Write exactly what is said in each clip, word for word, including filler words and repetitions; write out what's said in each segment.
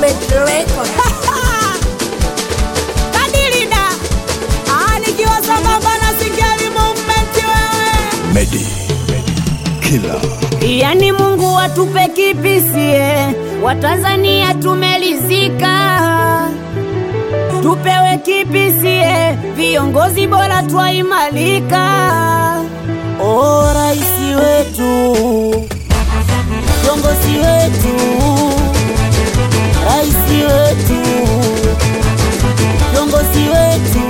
movement record. Kadilida anikiwa sambamba na Singeli movement wewe Medi Killer. Yani Mungu atupe kipisie, Watanzania tumelizika. Tupewe kipisie, viongozi bora twaimalika. O raisi wetu, viongozi wetu, raisi wetu, viongozi wetu.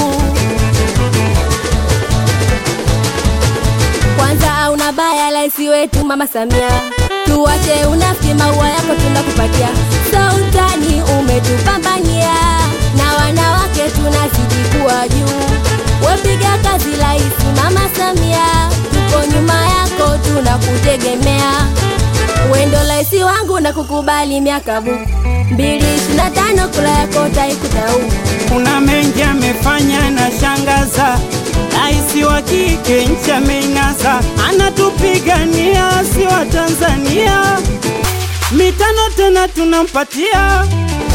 Kwanza hauna baya raisi wetu Mama Samia, tuache unafiki, maua yako tunakupatia. Sultani umetupambania, na wanawake tunazidi kuwa juu. Wepiga kazi raisi Mama Samia, tuko nyuma yako tunakutegemea. Wendo raisi wangu na kukubali miaka bu mbili ishirini na tano kula yako taikutau. Kuna mengi amefanya na shangaza, raisi wa kike nchi amenasa, anatupigania si wa Tanzania, mitano tena tunampatia.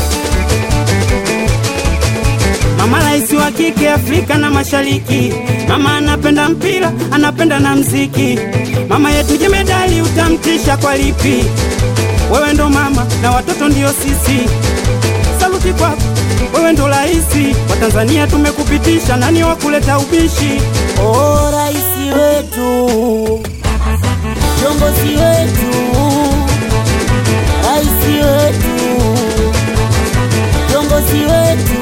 Mama raisi wa kike Afrika na Mashariki, mama anapenda mpira, anapenda na mziki. Mama yetu jemedali, utamtisha kwa lipi? Wewe ndo mama na watoto ndio sisi. Saluti kwako, wewe ndo raisi wa Tanzania, tumekupitisha, nani wa kuleta ubishi? O raisi wetu, viongozi wetu, raisi wetu, viongozi wetu.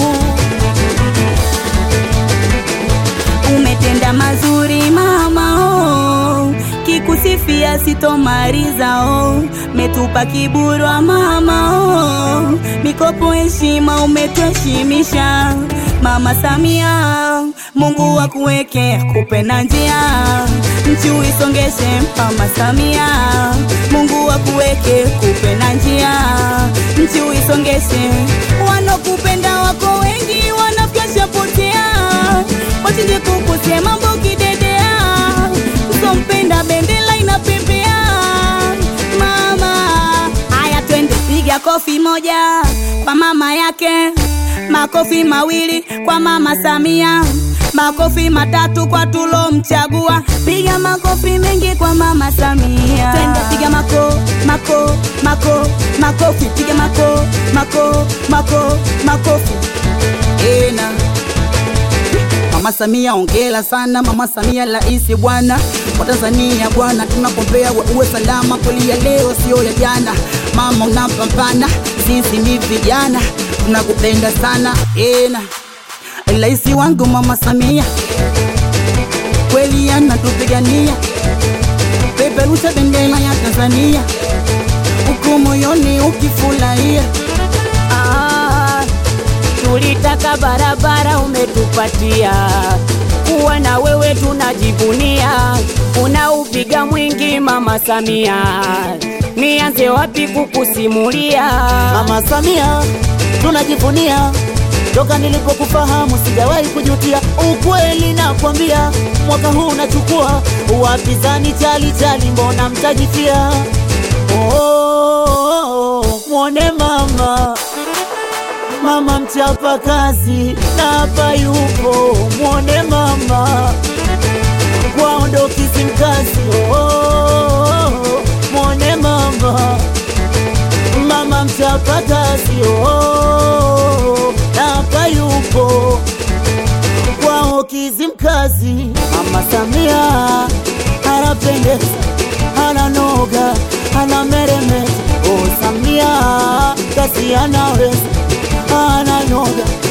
Umetenda mazuri mama oh, kikusifia sitomaliza oh. Metupa kiburwa mama oh, mikopo heshima umetuheshimisha. Mama Samia, Mungu akuweke kupe na njia, nchi uisongeshe. Mama Samia, Mungu akuweke kupe na njia, nchi uisongeshe. Wanokupenda wako wengi, wanafyasha potea, wachinje kukusia mambo kidedea. Usompenda bendela inapepea mama. Haya twende piga kofi moja kwa mama yake, makofi mawili kwa Mama Samia, makofi matatu kwa tulo mchagua. Piga makofi mengi kwa Mama Samia. Twende piga mako, mako, mako, makofi. Piga mako, mako, mako, makofi. Ena Mama Samia ongela sana, Mama Samia raisi bwana wa Tanzania bwana, tunakuombea uwe salama kweli ya leo sio ya jana. Mama unapambana, sisi ni vijana tunakupenda sana. Ena raisi wangu Mama Samia, kweli anatupigania, peperusha bendera ya Tanzania, uko moyoni ukifurahia. Ah, tulitaka barabara umetupatia, kuwa na wewe tunajivunia, unaupiga mwingi Mama Samia, nianze wapi kukusimulia? Mama Samia tunajivunia, toka nilipokufahamu sijawahi kujutia. Ukweli nakwambia, mwaka huu nachukua, wapinzani chali chali mbona mtajifia? Oh, oh, oh, mwone mama, mama mchapa kazi na hapa yupo. Mwone mama, kwao ndo Kizimkazi. Oh, oh, oh, mwone mama, mama mchapa kazi. Oh, oh, na hapa yupo kwao Kizimkazi. Mama Samia anapendeza, ananoga, anameremeta. Oh Samia kasi anaweza, ananoga,